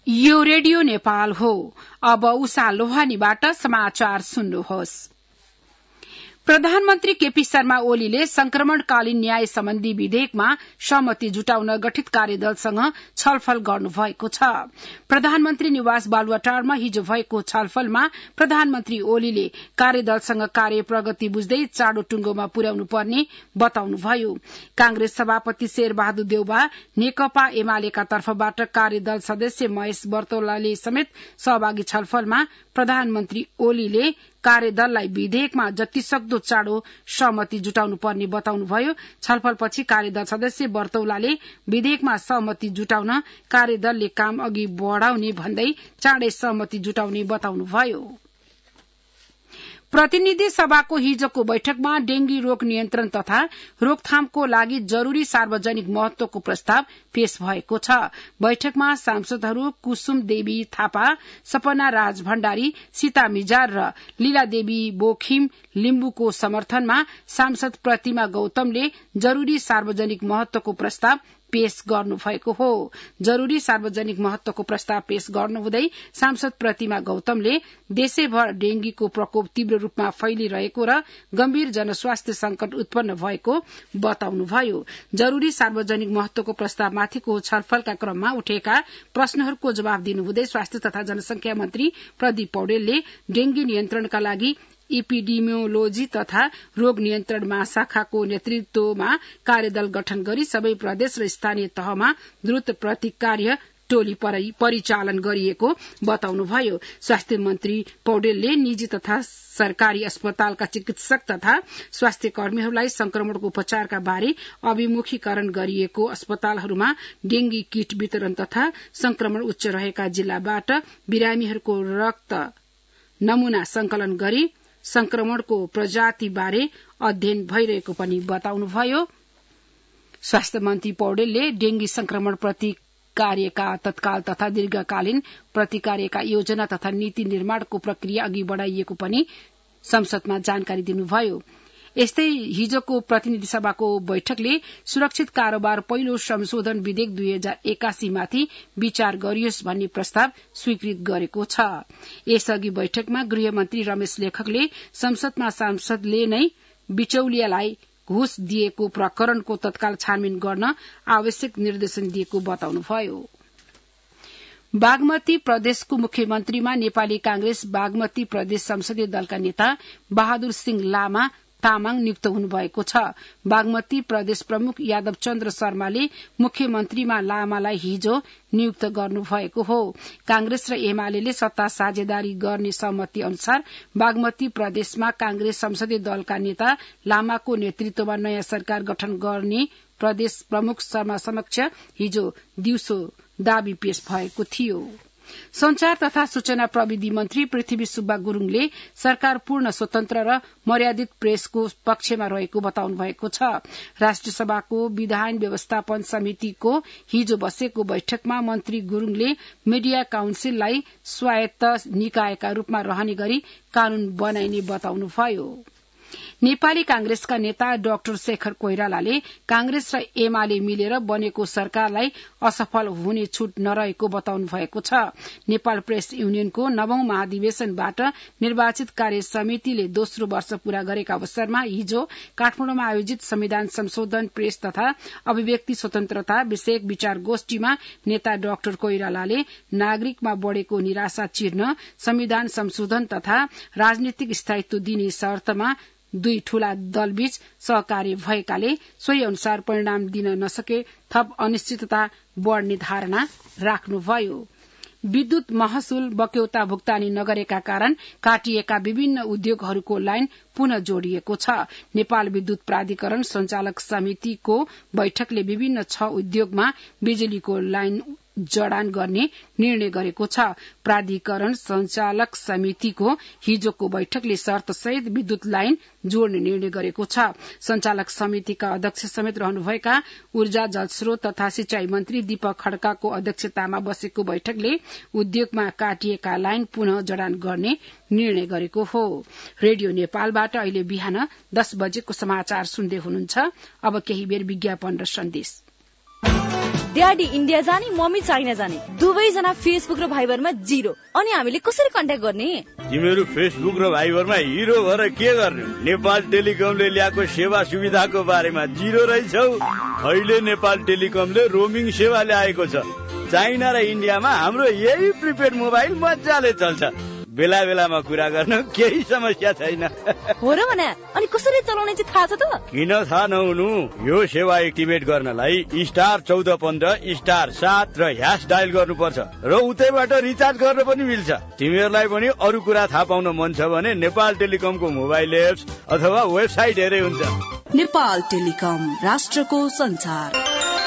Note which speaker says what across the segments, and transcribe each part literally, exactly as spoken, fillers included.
Speaker 1: यो रेडियो नेपाल हो। अब उषा लोहानीबाट समाचार सुन्नुहोस्। प्रधानमन्त्री केपी शर्मा ओलीले संक्रमणकालीन न्याय सम्बन्धी विधेयकमा सहमति जुटाउन गठित कार्यदलसँग छलफल गर्नुभएको छ। प्रधानमन्त्री निवास बालुवाटारमा हिजो भएको छलफलमा प्रधानमन्त्री ओलीले कार्यदलसँग कार्य प्रगति बुझ्दै चाँडो टुंगोमा पुर्याउनु पर्ने बताउनुभयो। कांग्रेस सभापति शेरबहादुर देउबा, नेकपा एमालेका तर्फबाट कार्यदल सदस्य महेश बर्तौलाले समेत सहभागी छलफलमा प्रधानमन्त्री ओलीले कार्यदललाई विधेयकमा जतिसक्दो चाँडो सहमति जुटाउनु पर्ने बताउनुभयो। छलफलपछि कार्यदल सदस्य बर्तौलाले विधेयकमा सहमति जुटाउन कार्यदलले काम अघि बढ़ाउने भन्दै चाँडै सहमति जुटाउने बताउनुभयो। प्रतिनिधि सभाको हिजोको बैठकमा डेंगी रोग नियन्त्रण तथा रोकथामको लागि जरूरी सार्वजनिक महत्वको प्रस्ताव पेश भएको छ। बैठकमा सांसदहरू कुसुम देवी थापा, सपना राज भण्डारी, सीता मिजार र लीला देवी बोखिम लिम्बुको समर्थनमा सांसद प्रतिमा गौतमले जरूरी सार्वजनिक महत्वको प्रस्ताव पेश गर्नुभएको हो। जरूरी सार्वजनिक महत्वको प्रस्ताव पेश गर्नुहुँदै सांसद प्रतिमा गौतमले देशैभर डेंगीको प्रकोप तीव्र रूपमा फैलिरहेको र गम्भीर जनस्वास्थ्य संकट उत्पन्न भएको बताउनुभयो। जरूरी सार्वजनिक महत्वको प्रस्तावमाथिको छलफलका क्रममा उठेका प्रश्नहरूको जवाब दिनुहुँदै स्वास्थ्य तथा जनसंख्या मन्त्री प्रदीप पौडेलले डेंगी नियन्त्रणका लागि इपिडिमियोलोजी तथा रोग नियन्त्रण महाशाखाको नेतृत्वमा कार्यदल गठन गरी सबै प्रदेश र स्थानीय तहमा द्रुत प्रतिकार्य टोली परिचालन गरिएको बताउनुभयो। स्वास्थ्य मन्त्री पौडेलले निजी तथा सरकारी अस्पतालका चिकित्सक तथा स्वास्थ्य कर्मीहरूलाई संक्रमणको उपचारका बारे अभिमुखीकरण गरिएको अस्पतालहरूमा डेंगी किट वितरण तथा संक्रमण उच्च रहेका जिल्लाबाट बिरामीहरूको रक्त नमूना संकलन गरी संक्रमणको प्रजाति बारे अध्ययन भइरहेको पनि बताउनुभयो। स्वास्थ्य मन्त्री पौडेलले डेंगी संक्रमण प्रतिकार्यका तत्काल तथा दीर्घकालीन प्रतिकार्यका योजना तथा नीति निर्माणको प्रक्रिया अघि बढ़ाइएको पनि संसदमा जानकारी दिनुभयो। यस्तै हिजोको प्रतिनिधि सभाको बैठकले सुरक्षित कारोबार पहिलो संशोधन विधेयक दुई हजार एकासी माथि विचार गरियोस् भन्ने प्रस्ताव स्वीकृत गरेको छ। यसअघि बैठकमा गृहमन्त्री रमेश लेखकले संसदमा सांसदले नै बिचौलियालाई घुस दिएको प्रकरणको तत्काल छानबिन गर्न आवश्यक निर्देशन दिएको बताउनुभयो। बागमती प्रदेशको मुख्यमन्त्रीमा नेपाली कांग्रेस बागमती प्रदेश संसदीय दलका नेता बहादुर सिंह लामा तामाङ नियुक्त हुनुभएको छ। बागमती प्रदेश प्रमुख यादव चन्द्र शर्माले मुख्यमन्त्रीमा लामालाई हिजो नियुक्त गर्नुभएको हो। कांग्रेस र एमाले सत्ता साझेदारी गर्ने सहमति अनुसार बागमती प्रदेशमा कांग्रेस संसदीय दलका नेता लामाको नेतृत्वमा नयाँ सरकार गठन गर्ने प्रदेश प्रमुख शर्मा समक्ष हिजो दिउँसो दावी पेश भएको थियो। संचार तथा सूचना प्रविधि मन्त्री पृथ्वी सुब्बा गुरूङले सरकार पूर्ण स्वतन्त्र र मर्यादित प्रेसको पक्षमा रहेको बताउनु भएको छ। राष्ट्रिय सभाको विधान व्यवस्थापन समितिको हिजो बसेको बैठकमा मन्त्री गुरूङले मीडिया काउन्सिललाई स्वायत्त निकायका रूपमा रहने गरी कानून बनाइने बताउनुभयो। नेपाली कांग्रेसका नेता डाक्टर शेखर कोइरालाले कांग्रेस र एमाले मिलेर बनेको सरकारलाई असफल हुने छूट नरहेको बताउनु भएको छ। नेपाल प्रेस युनियनको नवौं महाधिवेशनबाट निर्वाचित कार्य समितिले दोस्रो वर्ष पूरा गरेका अवसरमा हिजो काठमाडौँमा आयोजित संविधान संशोधन प्रेस तथा अभिव्यक्ति स्वतन्त्रता विषयक विचार गोष्ठीमा नेता डाक्टर कोइरालाले नागरिकमा बढ़ेको निराशा चिर्न संविधान संशोधन तथा राजनीतिक स्थायित्व दिने शर्तमा दुई ठूला दलबीच सहकार्य भएकाले सोही अनुसार परिणाम दिन नसके थप अनिश्चितता बढ़ने धारणा राख्नुभयो। विद्युत महसुल बक्यौता भुक्तानी नगरेका कारण काटिएका विभिन्न उद्योगहरूको लाइन पुनः जोडिएको छ। नेपाल विद्युत प्राधिकरण संचालक समितिको बैठकले विभिन्न छ उद्योगमा बिजुलीको लाइन जडान गर्ने निर्णय गरेको छ। प्राधिकरण संचालक समितिको हिजोको बैठकले शर्त सहित विद्युत लाइन जोड्ने निर्णय गरेको छ। संचालक समितिका अध्यक्ष समेत रहनुभएका ऊर्जा जलस्रोत तथा सिंचाई मन्त्री दीपक खड्काको अध्यक्षतामा बसेको बैठकले उद्योगमा काटिएका लाइन पुनः जडान गर्ने निर्णय गरेको हो। रेडियो नेपालबाट अहिले बिहान दस बजेको समाचार सुन्दै हुनुहुन्छ। अब केही बेर विज्ञापन र सन्देश।
Speaker 2: ड्याडी इन्डिया जाने मम्मी चाइना जाने दुवैजना फेसबुक र भाइबरमा जिरो। अनि हामीले कसरी कन्ट्याक्ट गर्ने?
Speaker 3: तिमीहरू फेसबुक र भाइबरमा हिरो भएर के गर्ने? नेपाल टेलिकमले ल्याएको सेवा सुविधाको बारेमा जिरो रहेछौ। अहिले नेपाल टेलिकमले रोमिङ सेवा ल्याएको छ। चाइना र इन्डियामा हाम्रो यही प्रिपेड मोबाइल मजाले चल्छ। बेला बेलामा कुरा गर्न केही समस्या छैन।
Speaker 2: हो र भने अनि कसरी चलाउने चाहिँ थाहा छ त?
Speaker 3: किन थाहा नहुनु? यो सेवा एक्टिभेट गर्नलाई स्टार चौध पन्ध्र स्टार सात र ह्यास डायल गर्नुपर्छ र उतैबाट रिचार्ज गर्न पनि मिल्छ। तिमीहरूलाई पनि अरू कुरा थाहा पाउन मन छ भने नेपाल टेलिकमको मोबाइल एप्स अथवा वेबसाइट हेरे हुन्छ।
Speaker 4: नेपाल टेलिकम, राष्ट्रको संचार।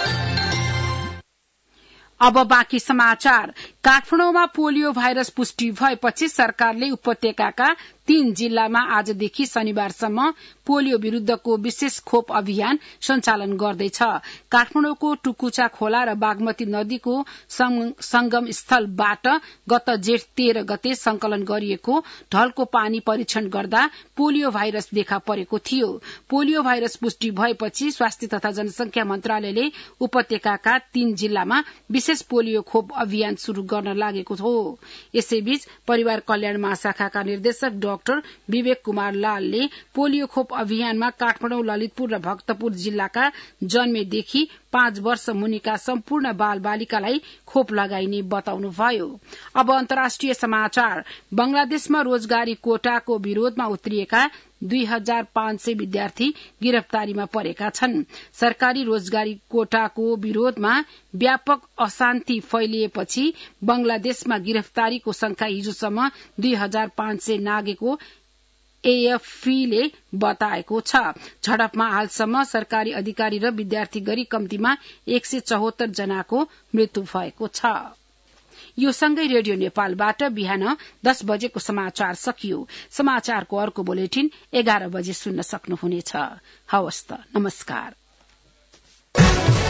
Speaker 1: अब बाँकी समाचार। काठमाडौँमा पोलियो भाइरस पुष्टि भएपछि सरकारले उपत्यकाका तीन जिल्लामा आजदेखि शनिबारसम्म पोलियो विरूद्धको विशेष खोप अभियान सञ्चालन गर्दैछ। काठमाडौँको टुकुचा खोला र बागमती नदीको संगम स्थलबाट गत जेठ तेह्र गते संकलन गरिएको ढलको पानी परीक्षण गर्दा पोलियो भाइरस देखा परेको थियो। पोलियो भाइरस पुष्टि भएपछि स्वास्थ्य तथा जनसंख्या मन्त्रालयले उपत्यकाका तीन जिल्लामा विशेष पोलियो खोप अभियान शुरू गर्न लागेको हो। यसैबीच परिवार कल्याण महाशाखाका निर्देशक डाक्टर विवेक कुमार लालले पोलियो खोप अभियानमा काठमाडौँ, ललितपुर र भक्तपुर जिल्लाका जन्मेदेखि पाँच वर्ष मुनिका सम्पूर्ण बाल बालिकालाई खोप लगाइने बताउनुभयो। अब अन्तर्राष्ट्रिय समाचार। बंगलादेशमा रोजगारी कोटाको विरोधमा उत्रिएका दुई हजार पाँच सय विद्यार्थी गिरफ्तारीमा परेका छन्। सरकारी रोजगारी कोटाको विरोधमा व्यापक अशान्ति फैलिएपछि बंगलादेशमा गिरफ्तारीको संख्या हिजोसम्म दुई हजार पाँच सय नागेको एएफपीले बताएको छ। झडपमा हालसम्म सरकारी अधिकारी र विद्यार्थी गरी कम्तीमा एक सय चौहत्तर जनाको मृत्यु भएको छ। यो सँगै रेडियो नेपालबाट बिहान दस बजेको समाचार सकियो। समाचारको अर्को बुलेटिन एघार बजे सुन्न सक्नुहुनेछ। हवस् त, नमस्कार।